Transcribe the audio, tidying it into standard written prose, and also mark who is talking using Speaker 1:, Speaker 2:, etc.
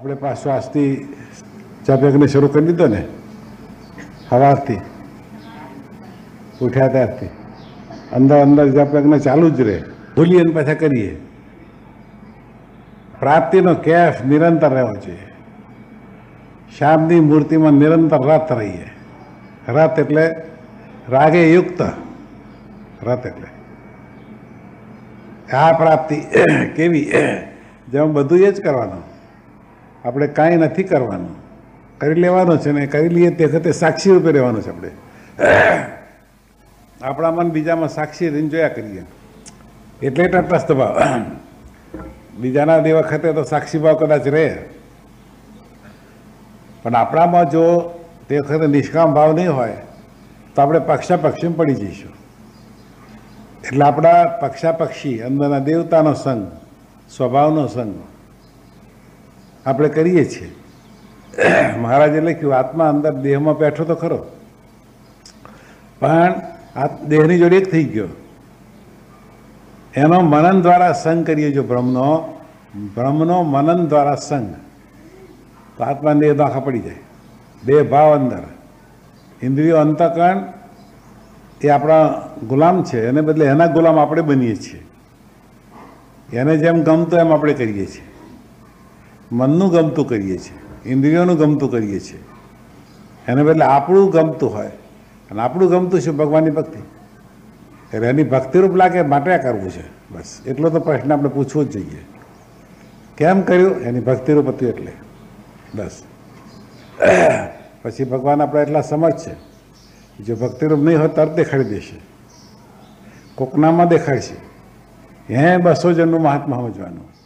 Speaker 1: આપણે પાછો આજથી જપયજ્ઞ શરૂ કરી દીધો ને, સવારથી ઉઠ્યા ત્યારથી અંદર અંદર જપયજ્ઞ ચાલુ જ રહે, ભૂલીએ ને પાછા કરીએ. પ્રાપ્તિનો કેફ નિરંતર રહેવો જોઈએ. શ્યામની મૂર્તિમાં નિરંતર રત રહીએ. રત એટલે રાગે યુક્ત રત એટલે આ પ્રાપ્તિ કેવી, જેમાં બધું એ જ કરવાનું, આપણે કાંઈ નથી કરવાનું, કરી લેવાનું છે ને કરી લઈએ તે વખતે સાક્ષી રૂપે રહેવાનું છે. આપણે આપણા મન બીજામાં સાક્ષી રહીને જોયા કરીએ એટલે તટસ્થ ભાવ. બીજાના દે વખતે તો સાક્ષી ભાવ કદાચ રહે, પણ આપણામાં જો તે વખતે નિષ્કામ ભાવ નહીં હોય તો આપણે પક્ષાપક્ષીમાં પડી જઈશું. એટલે આપણા પક્ષાપક્ષી અંદરના દેવતાનો સંગ, સ્વભાવનો સંગ આપણે કરીએ છીએ. મહારાજે લખ્યું આત્મા અંદર દેહમાં બેઠો તો ખરો, પણ આ દેહની જોડે એક થઈ ગયો. એનો મનન દ્વારા સંગ કરીએ જો બ્રહ્મનો મનન દ્વારા સંગ, તો આત્મા દેહ દાખા પડી જાય. દેહ ભાવ અંદર, ઇન્દ્રિયો અંતઃકરણ એ આપણા ગુલામ છે, એને બદલે એના ગુલામ આપણે બનીએ છીએ. એને જેમ ગમતું એમ આપણે કરીએ છીએ. મનનું ગમતું કરીએ છીએ, ઇન્દ્રિયોનું ગમતું કરીએ છીએ. એને બદલે આપણું ગમતું હોય, અને આપણું ગમતું છે ભગવાનની ભક્તિ. એટલે એની ભક્તિરૂપ લાગે માટે કરવું છે, બસ એટલો તો પ્રશ્ન આપણે પૂછવો જ જોઈએ. કેમ કર્યું? એની ભક્તિરૂપ હતું એટલે, બસ. પછી ભગવાન આપણે એટલા સમજ છે, જો ભક્તિરૂપ નહીં હોય તરત દેખાડી દેશે, કોકનામાં દેખાડશે. 200 જણનું મહાત્મા સમજવાનું.